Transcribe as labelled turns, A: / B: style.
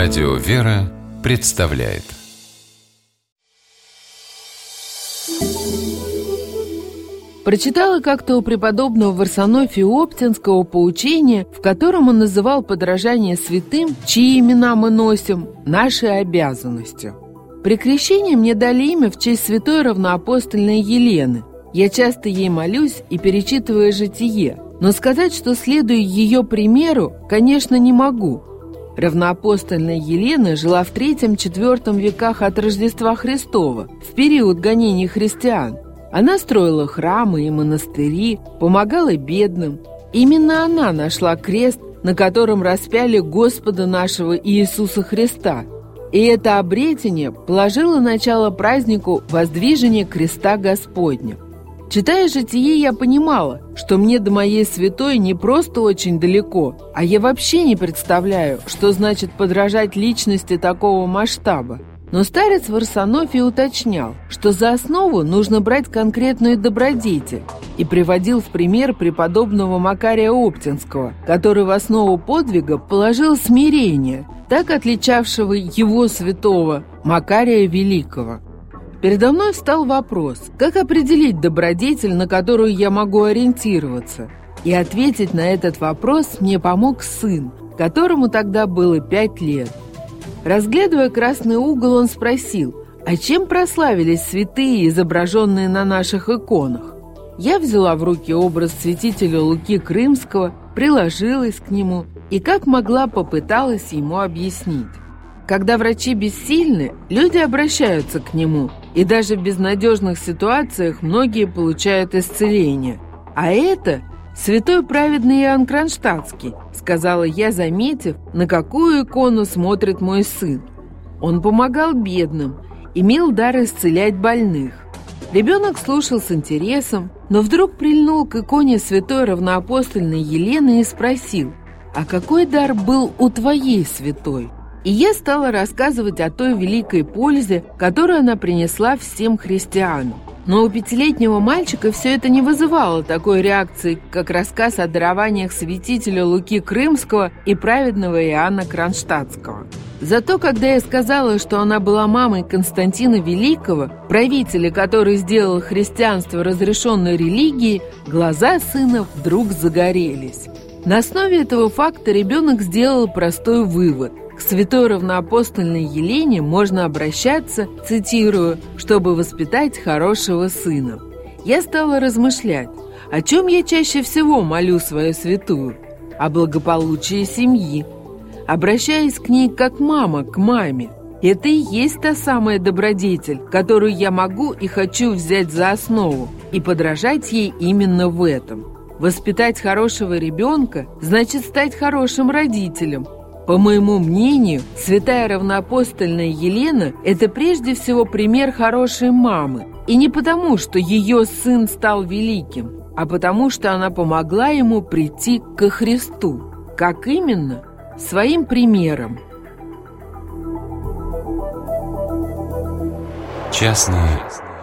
A: Радио «Вера» представляет.
B: Прочитала как-то у преподобного Варсонофия Оптинского поучение, в котором он называл подражание святым, чьи имена мы носим, нашей обязанностью. При крещении мне дали имя в честь святой равноапостольной Елены. Я часто ей молюсь и перечитываю житие, но сказать, что следую ее примеру, конечно, не могу. Равноапостольная Елена жила в III-IV веках от Рождества Христова, в период гонений христиан. Она строила храмы и монастыри, помогала бедным. Именно она нашла крест, на котором распяли Господа нашего Иисуса Христа. И это обретение положило начало празднику воздвижения креста Господня. Читая житие, я понимала, что мне до моей святой не просто очень далеко, а я вообще не представляю, что значит подражать личности такого масштаба. Но старец Варсонофий уточнял, что за основу нужно брать конкретную добродетель, и приводил в пример преподобного Макария Оптинского, который в основу подвига положил смирение, так отличавшего его святого Макария Великого. Передо мной встал вопрос, как определить добродетель, на которую я могу ориентироваться. И ответить на этот вопрос мне помог сын, которому тогда было 5 лет. Разглядывая красный угол, он спросил, а чем прославились святые, изображенные на наших иконах? Я взяла в руки образ святителя Луки Крымского, приложилась к нему и как могла попыталась ему объяснить. Когда врачи бессильны, люди обращаются к нему, и даже в безнадежных ситуациях многие получают исцеление. А это святой праведный Иоанн Кронштадтский, сказала я, заметив, на какую икону смотрит мой сын. Он помогал бедным, имел дар исцелять больных. Ребенок слушал с интересом, но вдруг прильнул к иконе святой равноапостольной Елены и спросил, а какой дар был у твоей святой? И я стала рассказывать о той великой пользе, которую она принесла всем христианам. Но у 5-летнего мальчика все это не вызывало такой реакции, как рассказ о дарованиях святителя Луки Крымского и праведного Иоанна Кронштадтского. Зато, когда я сказала, что она была мамой Константина Великого, правителя, который сделал христианство разрешенной религией, глаза сына вдруг загорелись. На основе этого факта ребенок сделал простой вывод. К святой равноапостольной Елене можно обращаться, цитирую, чтобы воспитать хорошего сына. Я стала размышлять, о чем я чаще всего молю свою святую? О благополучии семьи. Обращаясь к ней как мама к маме. Это и есть та самая добродетель, которую я могу и хочу взять за основу и подражать ей именно в этом. Воспитать хорошего ребенка значит стать хорошим родителем. По моему мнению, святая равноапостольная Елена – это прежде всего пример хорошей мамы. И не потому, что ее сын стал великим, а потому, что она помогла ему прийти ко Христу. Как именно? Своим примером.
A: Частная